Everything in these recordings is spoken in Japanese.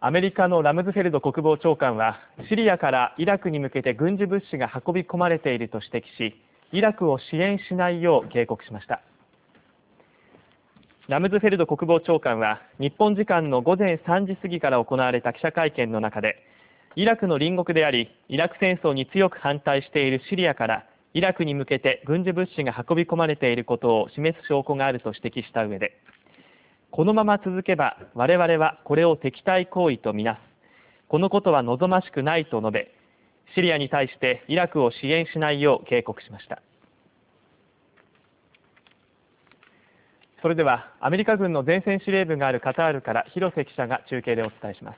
アメリカのラムズフェルド国防長官はシリアからイラクに向けて軍事物資が運び込まれていると指摘し、イラクを支援しないよう警告しました。ラムズフェルド国防長官は日本時間の午前3時過ぎから行われた記者会見の中で、イラクの隣国でありイラク戦争に強く反対しているシリアからイラクに向けて軍事物資が運び込まれていることを示す証拠があると指摘した上で、このまま続けば我々はこれを敵対行為とみなす、このことは望ましくないと述べ、シリアに対してイラクを支援しないよう警告しました。それではアメリカ軍の前線司令部があるカタールから広瀬記者が中継でお伝えします。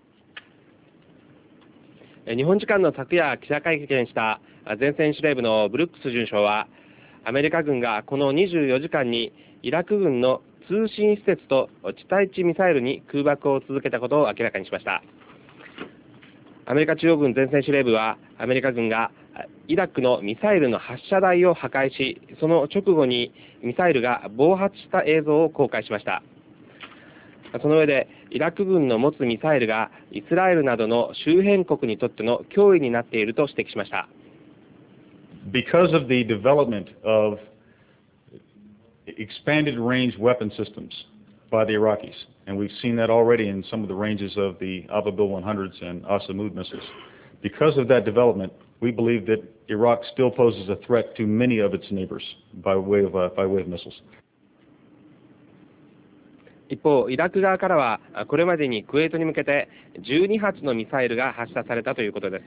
日本時間の昨夜記者会見した前線司令部のブルックス准将は、アメリカ軍がこの24時間にイラク軍の通信施設と地対地ミサイルに空爆を続けたことを明らかにしました。アメリカ中央軍前線司令部は、アメリカ軍がイラクのミサイルの発射台を破壊し、その直後にミサイルが暴発した映像を公開しました。その上で、イラク軍の持つミサイルがイスラエルなどの周辺国にとっての脅威になっていると指摘しました。 Because of the development of expanded range weapon systems by the Iraqis, and we've seen that already in some of the ranges of the Ababil 100s and Asamud missiles. Because of that development, we believe that Iraq still poses a threat to many of its neighbors by way of missiles. 一方、イラク側からはこれまでにクウェートに向けて12発のミサイルが発射されたということです。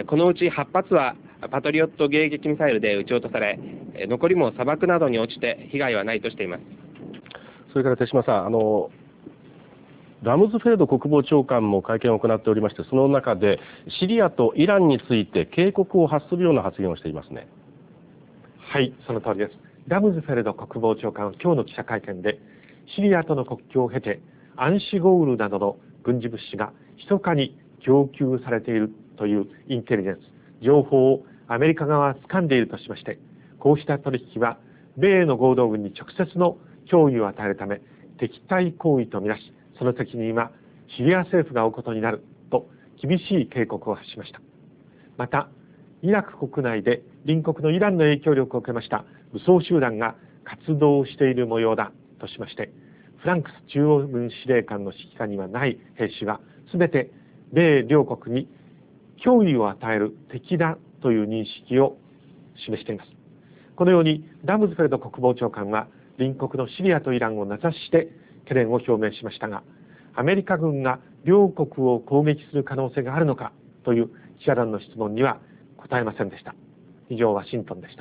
このうち8発はパトリオット迎撃ミサイルで撃ち落とされ、残りも砂漠などに落ちて被害はないとしています。 それから手嶋さん、ラムズフェルド国防長官も会見を行っておりまして、その中でシリアとイランについて警告を発するような発言をしていますね。 はい、その通りです。ラムズフェルド国防長官は今日の記者会見で、シリアとの国境を経て暗視ゴールなどの軍事物資が密かに供給されているというインテリジェンス、情報をアメリカ側は掴んでいるとしまして、こうした取引は米の合同軍に直接の脅威を与えるため敵対行為とみなし、その責任はシリア政府が負うことになると厳しい警告を発しました。またイラク国内で隣国のイランの影響力を受けました武装集団が活動している模様だとしまして、フランクス中央軍司令官の指揮下にはない兵士は全て米両国に脅威を与える敵だという認識を示しています。このようにラムズフェルド国防長官は隣国のシリアとイランを名指しして懸念を表明しましたが、アメリカ軍が両国を攻撃する可能性があるのかという記者団の質問には答えませんでした。以上、ワシントンでした。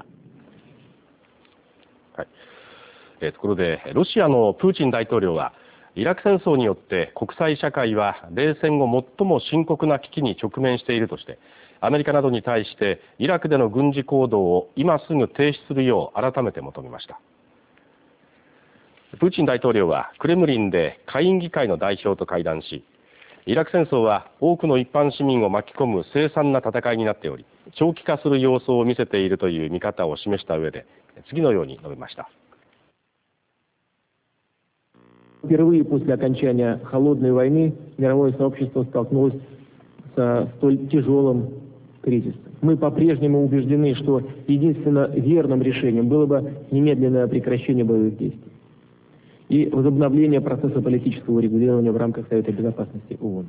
はい。ところでロシアのプーチン大統領は、イラク戦争によって国際社会は冷戦後最も深刻な危機に直面しているとして、アメリカなどに対してイラクでの軍事行動を今すぐ停止するよう改めて求めました。プーチン大統領はクレムリンで下院議会の代表と会談し、イラク戦争は多くの一般市民を巻き込む凄惨な戦いになっており、長期化する様相を見せているという見方を示した上で、次のように述べました。 Впервые после окончания холодной войны мировое сообщество столкнулось со столь тяжелым кризисом. Мы по-прежнему убеждены, что единственно верным решением было бы немедленное прекращение боевых действий и возобновление процесса политического урегулирования в рамках Совета Безопасности ООН.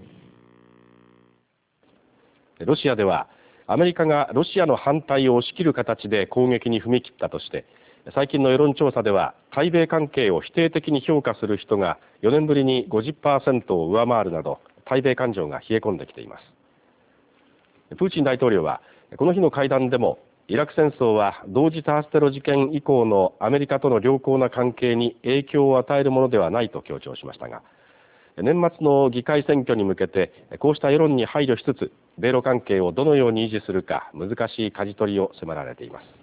ロシアではアメリカがロシアの反対を押し切る形で攻撃に踏み切ったとして、最近の世論調査では対米関係を否定的に評価する人が4年ぶりに 50% を上回るなど、対米感情が冷え込んできています。プーチン大統領はこの日の会談でも、イラク戦争は同時多発テロ事件以降のアメリカとの良好な関係に影響を与えるものではないと強調しましたが、年末の議会選挙に向けてこうした世論に配慮しつつ、米ロ関係をどのように維持するか難しい舵取りを迫られています。